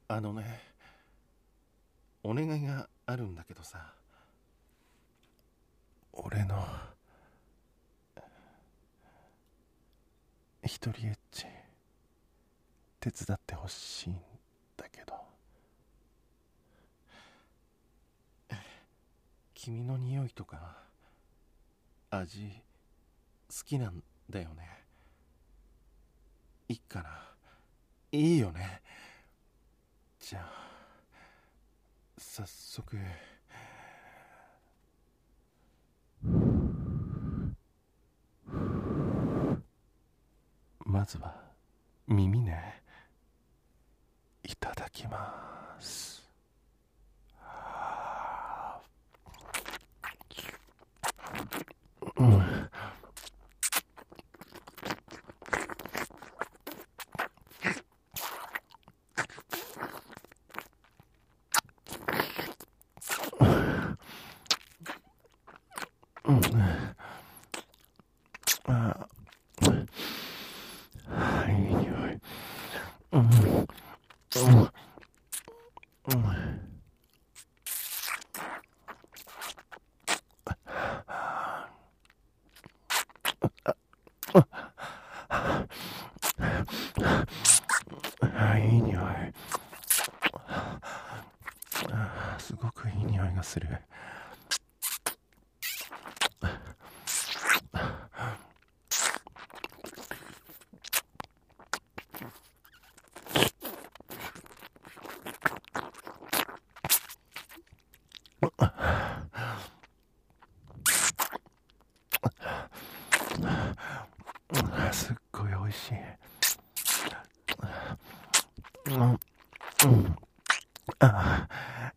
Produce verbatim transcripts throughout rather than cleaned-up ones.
あのね、お願いがあるんだけどさ、俺の一人エッチ手伝ってほしいんだけど。君の匂いとか味好きなんだよね。いいかな。いいよね。じゃあ早速。まずは耳ね。いただきます。うん。うん。ああ、いい匂い。うん。うん。うん。あ、いい匂い。あ、すごくいい匂いがする。すっごい美味しい。うん。うん。あ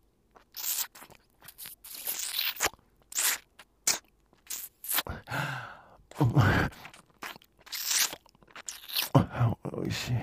あ、美味しい。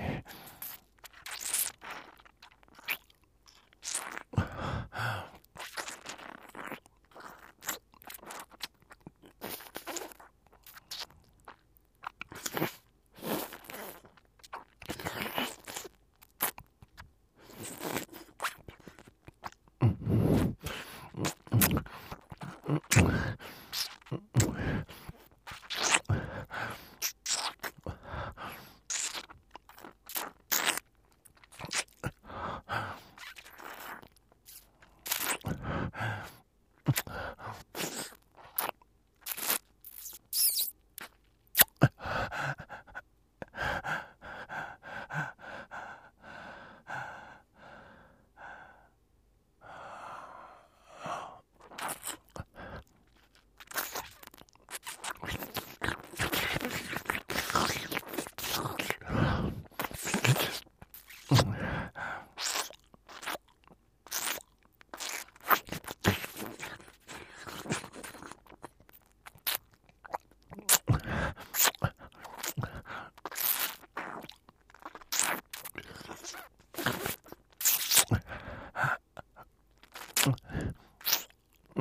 うん。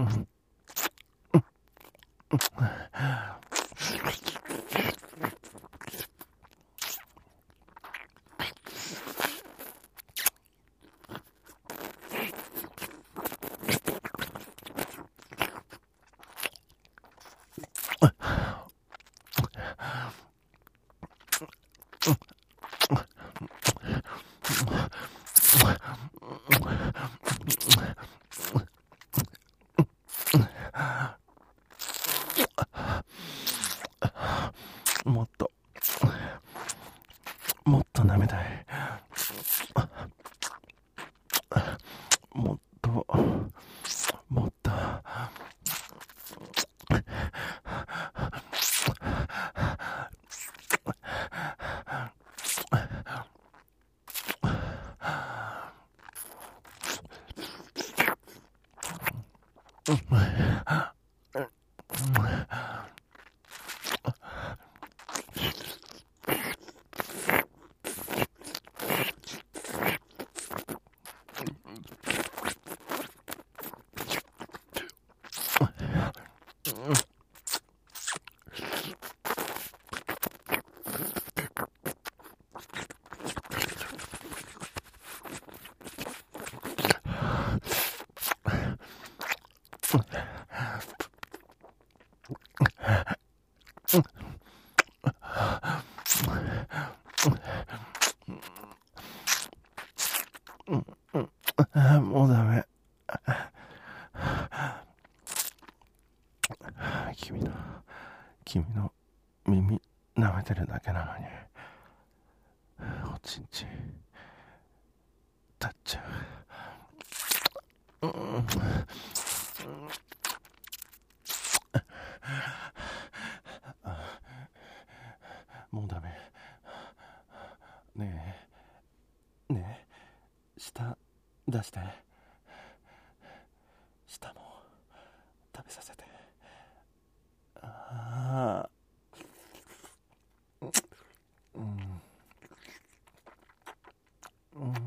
もっともっと舐めたい。もっともっと。 うんうんあもうダメ。君の君の耳舐めてるだけなのにおちんちん立っちゃう。うん、もうダメ。ねえねえ舌出して。舌も食べさせて。ああうんうん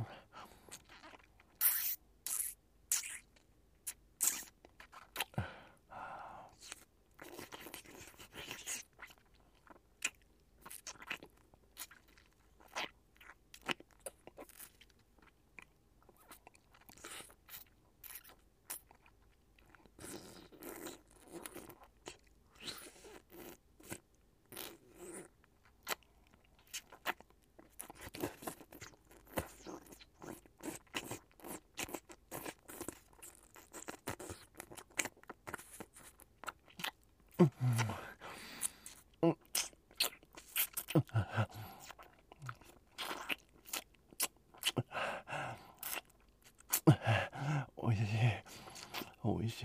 おいしいおいしい。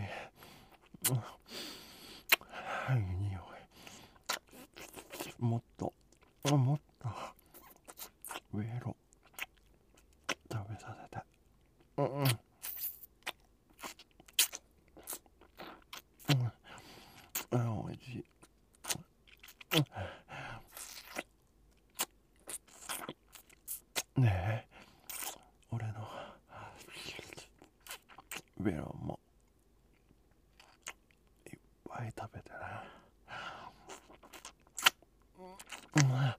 いい匂い。もっともっと上ろ食べさせて。うんうんうんおいしい。ねえ俺のベロンもいっぱい食べてな。うん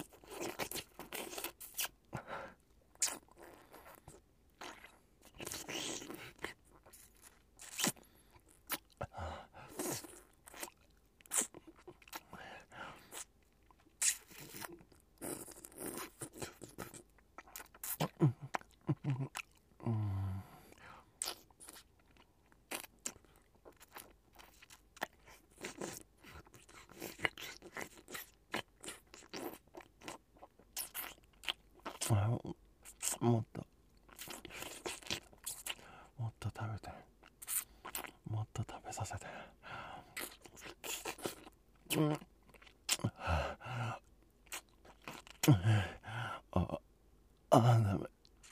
もっともっと食べて。もっと食べさせて。うんああダメ。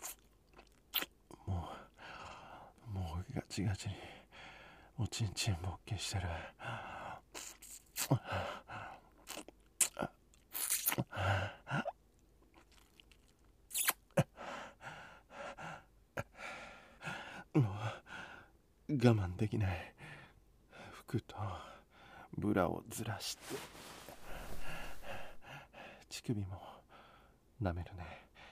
もうもうガチガチにおちんちん勃起してる。もう我慢できない。服とブラをずらして乳首も舐めるね。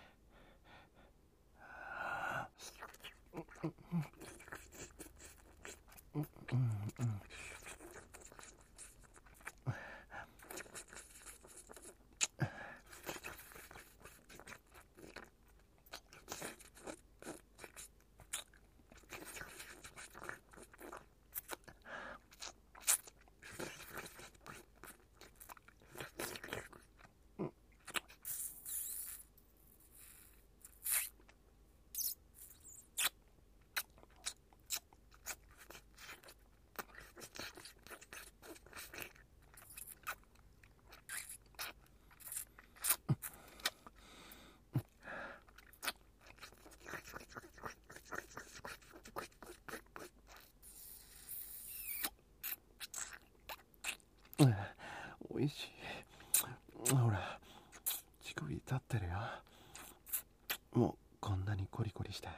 おいしい。ほら乳首立ってるよ。もうこんなにコリコリして。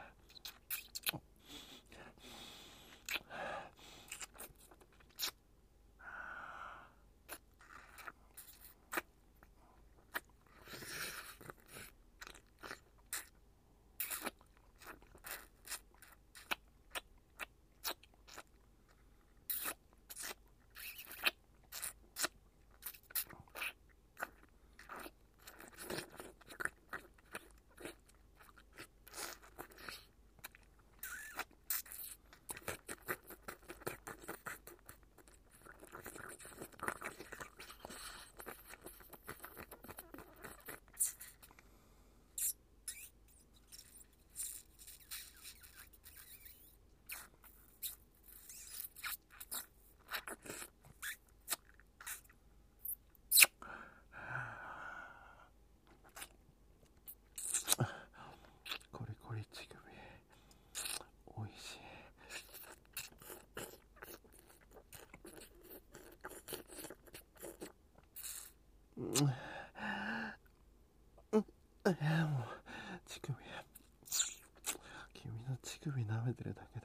えー、もう乳首、君の乳首舐めてるだけで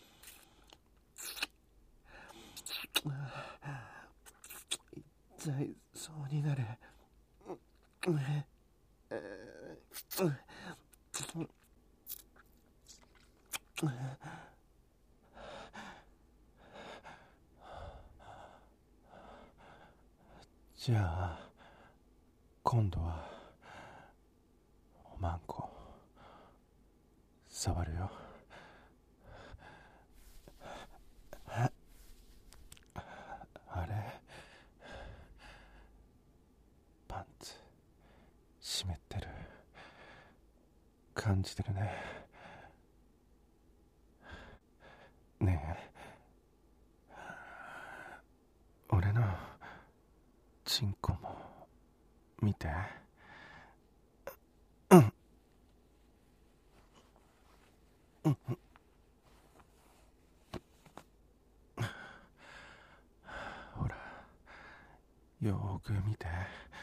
痛いそうになる。じゃあ今度はおまんこ触るよ。あれ、パンツ湿ってる感じてるね。ねえ、俺のチンコも見て。うんうんほら、よーく見て。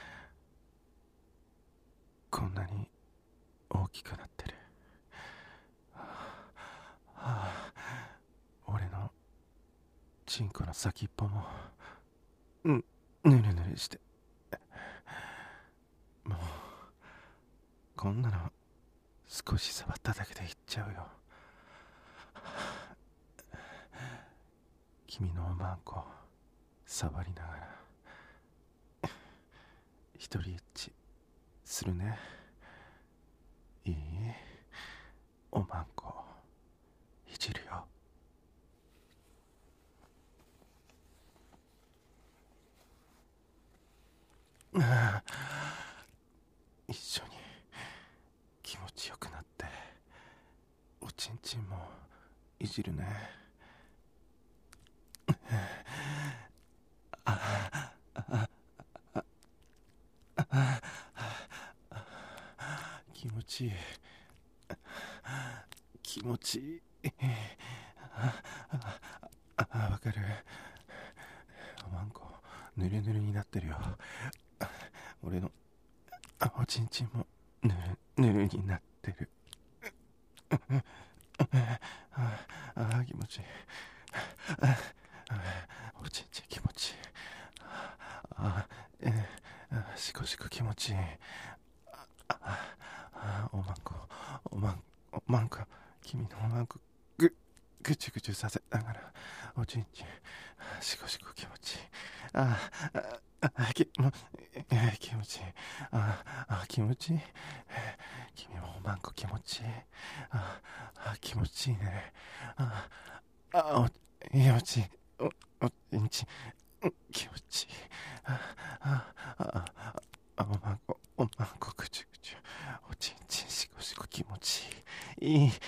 こんなに大きくなってる。はあ、俺のチンコの先っぽもうんぬるぬるして、もうこんなの少し触っただけでいっちゃうよ。君のおまんこ触りながら一人エッチするね。いい？おまんこいじるよ。一緒に気持ちよくなっておちんちんもいじるね。気持ちいい、気持ちいい。あ、わかる。おまんこぬるぬるになってるよ。俺のおちんちんもぬるぬるになってる。ああ、気持ちいい。おちんちん気持ちいい。あえー、しこしこ気持ちいい。ああ、おまんこおまんおまんこ君のおまんこぐぐちゅぐちゅさせながらおちんちんしこしこ気持ちいい。あああきもえー、気持ちいい。ああ気持ちいい。君もおまんこ気持ちいい。ああ気持ちいいね。ああお気持ちいい。おおちんちん気持ちいい。ああああおまんこおまんこぐちゅぐちゅおちんちんしこしこ気持ちいい。いい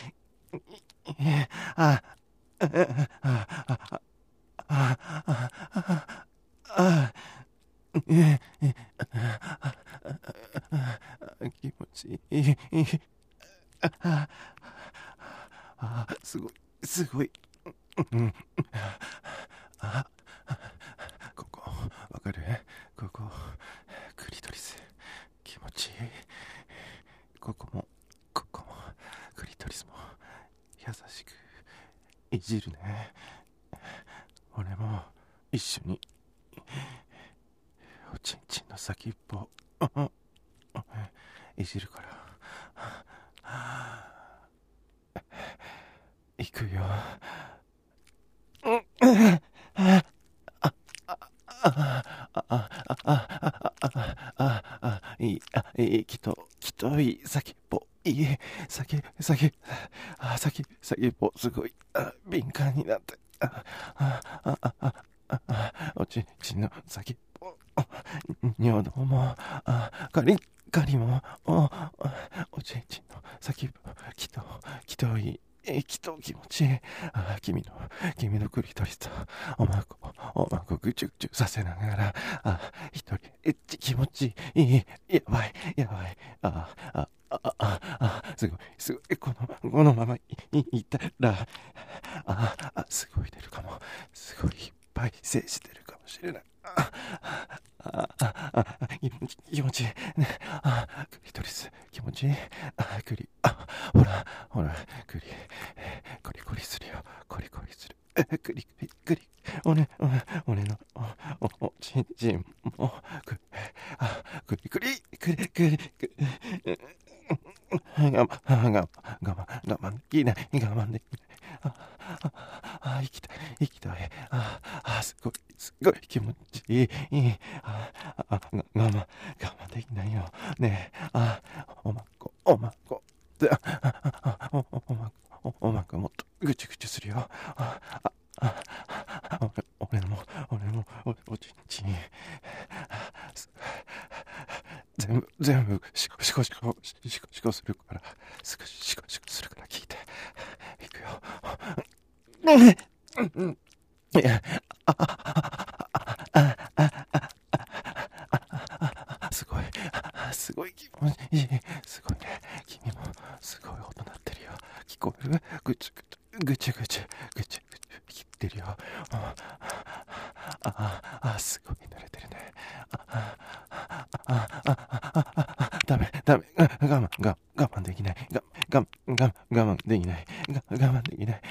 ああああああああええ気持ちいい。ああすごいすごい。うんあここわかる？ここクリトリス気持ちいい。ここもここもクリトリスも優しくいじるね。俺も一緒におちんちんの先っぽいじるからいくよ。いい、あ、いい、きと、きとい先っぽ、いい、先、先、あ、先、先っぽ、すごい、あ、敏感になって、あ、あ、あ、あ、あ、あ、おちんちんの先っぽ、尿道も、あ、ガリガリも、お、おちんちんの先っぽ、きと、きとい、えー、きと気持ちいい。あ、君の、君のクリトリスと、おまんこ、おまんこぐちゅぐちゅさせながら、あ、一人、えっち気持ちいい。やばい、やばい。あ、あ、あ、あ、あ、すごい、すごい。この、このままい、い、いたら、あ、あ、すごい出るかも。すごいいっぱ敗制してるかもしれない。あああああ気持ち気持ちいい、ね、あクリトリス気持ちいい。あクリあほらほらクリコリコリするよ、コリコリする。クリクリクリ俺俺のおおおちんちんもクリあクリクリクリクリクリ我慢我慢我慢我慢できない我慢できない。あああ生きたい生きたい。ああすごいすごい気持ちいい。ああ我慢我慢できないよねえ。あおまんこおまんこおおまんこおまんこもっとぐちゅぐちゅするよ。ああ俺も俺もおおちんちん全部全部シコシコシコシコシコするからすぐシコシコするから聞いていくよ。いやああああすごいすごい気持ちいい。すごいね。君もすごい音鳴ってるよ。聞こえる？ぐちゅぐちゅぐちゅぐちゅぐちゅ言ってるよ。あああすごい濡れてるね。ああああああダメダメ我慢我我慢できない我我我我慢できない我我慢できない。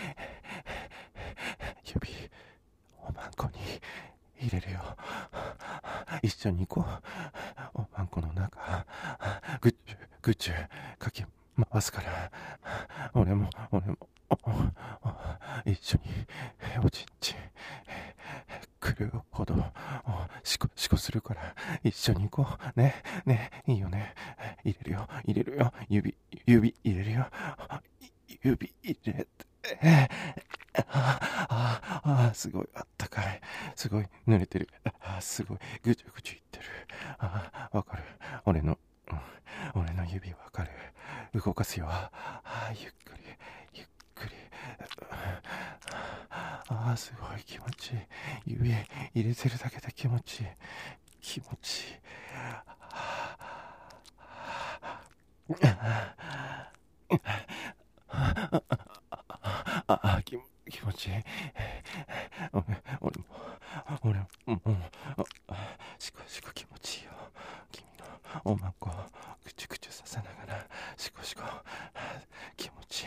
指おまんこに入れるよ。一緒に行こう。おまんこの中ぐちゅぐちゅかき回すから俺も俺も一緒におちんちん来るほどシコシコするから一緒に行こうね。ねいいよね。入れるよ入れるよ指指入れるよ指入れてあああすごいあったかい。すごい濡れてる。あすごいぐちゅぐちゅいってる。あわかる俺の、うん、俺の指わかる。動かすよ。あゆっくりゆっくり。あすごい気持ちいい。指入れてるだけで気持ちいい気持ちいい。ああ気気持ちいい。俺俺も俺ももうシコシコ気持ちいいよ。君のおまんこぐちゅぐちゅさせながらシコシコ気持ちいい。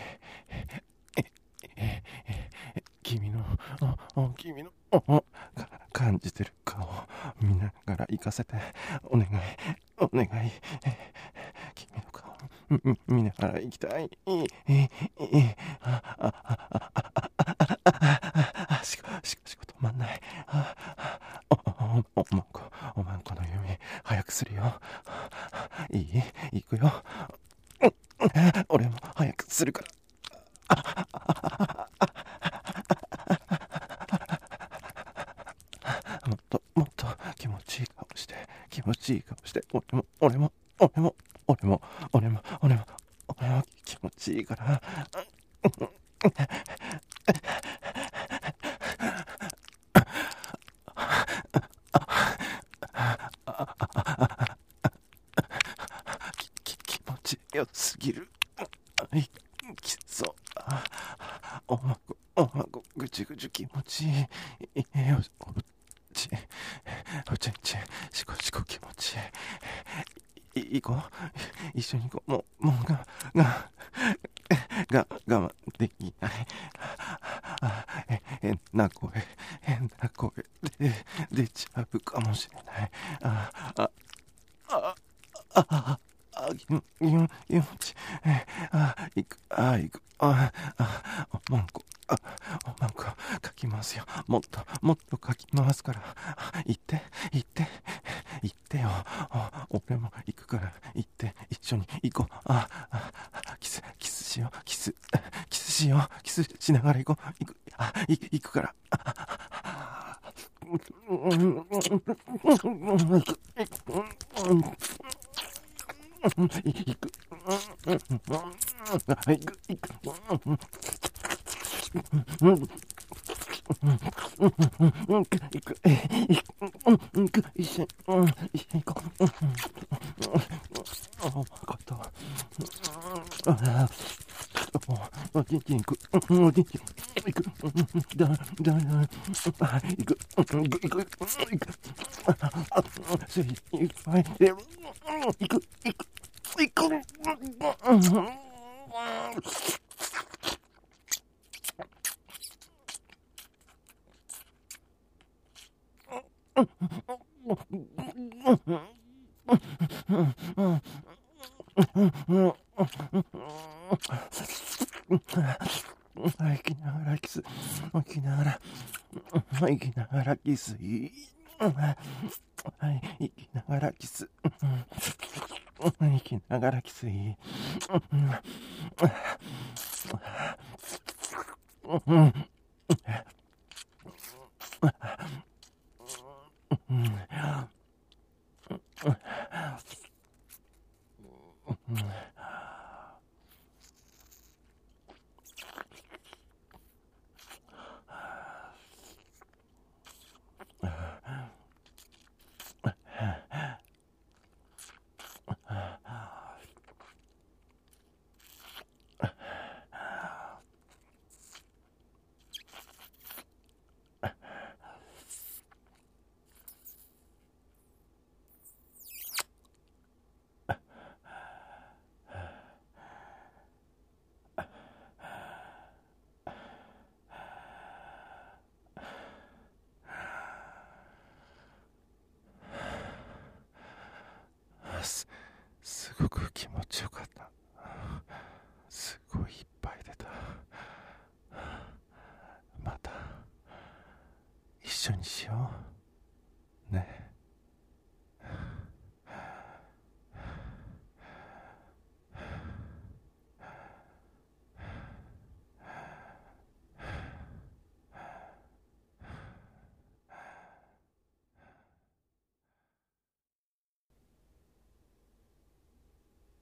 君の君の感じてる顔見ながら行かせてお願いお願い。君の顔見ながら行きたい。シコシコシコ止まんない。おまんこおまんこの指早くするよ。いい行くよ。俺も早くするから。もっともっと気持ちいい顔して気持ちいい顔して俺も俺も俺も俺も俺も俺も俺も気持ちいいから気持ちよすぎる。きそうおまんこおまんこぐちぐち気持ちいい。よしおちおちんちんシコシコ気持ちいい。行こう一緒に行こう。もうもうががが我慢できない。変な声変な声で出ちゃうかもしれない。ああああああ気持ちあ行くあ行くああおまんこあおまんこかきますよ。もっともっとかきますから行って行って行ってよ。俺も行くから行って一緒に行こう。ああキスキスしようキスキスしようキスしながら行こう。行くあ行く行くから行く行く行く行く行く一緒に一緒に行こう。おまんことおちんちん行く。おちんちん行く。だ、だ、だ、行く。行く、行く、行く。精いっぱいで、行く、行く、行く。吐きながらキス、吐きながら、吐きながらキス、息きながらキス、息きながらキス、す、すごく気持ちよかった。すごいいっぱい出た。また一緒にしよう。